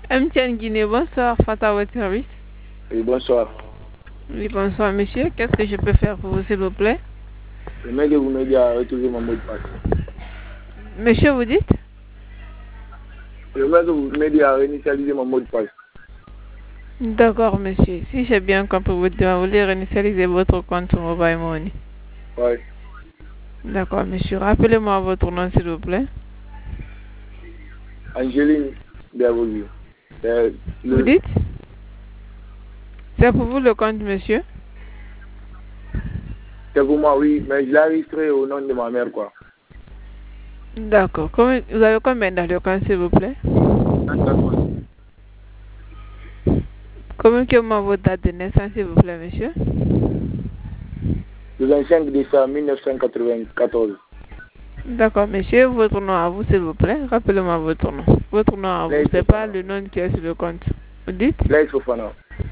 MTN Guinée, bonsoir, Fata, votre service. Oui, bonsoir. Oui, bonsoir, monsieur. Qu'est-ce que je peux faire pour vous, s'il vous plaît? J'aimerais que vous m'aidiez à retrouver mon mot de passe. Monsieur, vous dites? J'aimerais que vous m'aidiez à réinitialiser mon mot de passe. D'accord, monsieur. Si j'ai bien compris, vous voulez réinitialiser votre compte sur Mobile Money. Oui. D'accord, monsieur. Rappelez-moi votre nom, s'il vous plaît. Angéline Bervoli. Vous dites? C'est pour vous le compte, monsieur? C'est pour moi, oui, mais je l'ai enregistré au nom de ma mère, quoi. D'accord. Vous avez combien dans le compte, s'il vous plaît? Communiquez-moi votre date de naissance, s'il vous plaît, monsieur. Le 25 décembre 1994. D'accord, monsieur. Votre nom à vous, s'il vous plaît. Rappelez-moi votre nom. Votre nom à vous, c'est pas le nom qui est sur le compte. Vous dites? Blaise Fofana.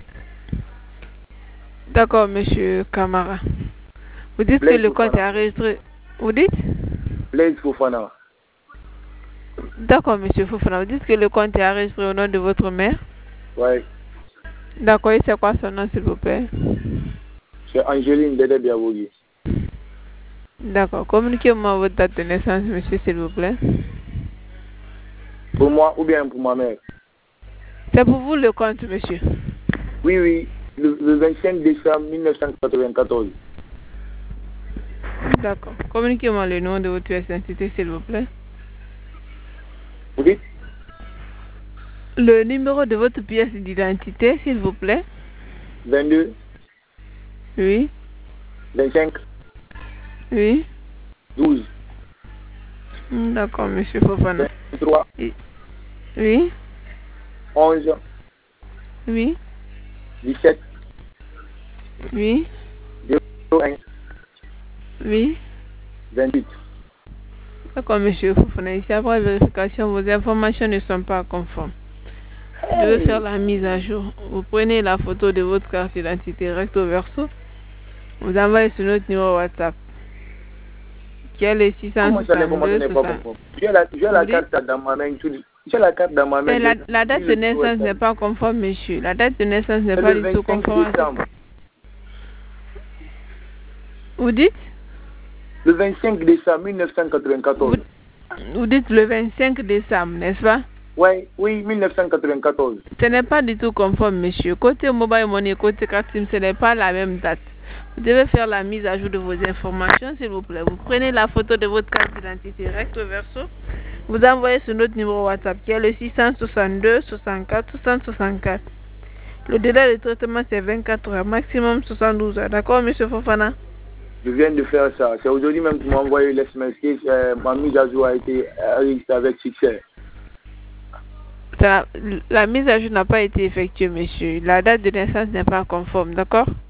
D'accord, monsieur Camara. Vous dites que le compte est enregistré. Vous dites? Blaise Fofana. D'accord, monsieur Fofana. Vous dites que le compte est enregistré au nom de votre mère? Oui. D'accord, et c'est quoi son nom, s'il vous plaît? C'est Angéline Dede Biavogi. D'accord. Communiquez-moi votre date de naissance, monsieur, s'il vous plaît. Pour moi ou bien pour ma mère? C'est pour vous le compte, monsieur? Oui, oui. Le 25 décembre 1994. D'accord. Communiquez-moi le nom de votre pièce d'identité, s'il vous plaît. Vous dites? Le numéro de votre pièce d'identité, s'il vous plaît. 22. Oui. 25. Oui. 12. D'accord, monsieur Fofana. 23. Oui. 11. Oui. 17. Oui. 01. Oui. 28. D'accord, monsieur Fofana. Ici, après vérification, vos informations ne sont pas conformes. Vous devez faire la mise à jour. Vous prenez la photo de votre carte d'identité recto verso. Vous envoyez sur notre numéro WhatsApp. Qui est le 662 60. J'ai la carte dans ma main. J'ai la carte dans ma main. Mais la date de naissance n'est pas conforme, monsieur. La date de naissance n'est pas du tout conforme. Vous dites? Le 25 décembre 1994. Vous dites le 25 décembre, n'est-ce pas? Oui, 1994. Ce n'est pas du tout conforme, monsieur. Côté Mobile Money, côté carte SIM, ce n'est pas la même date. Vous devez faire la mise à jour de vos informations, s'il vous plaît. Vous prenez la photo de votre carte d'identité recto verso. Vous envoyez sur notre numéro WhatsApp qui est le 662 64 664. Le délai de traitement c'est 24 heures, maximum 72 heures. D'accord, monsieur Fofana? Je viens de faire ça. C'est aujourd'hui même que tu m'as envoyé l'SMS. Ma mise à jour a été réalisée avec succès. La mise à jour n'a pas été effectuée, monsieur. La date de naissance n'est pas conforme, d'accord?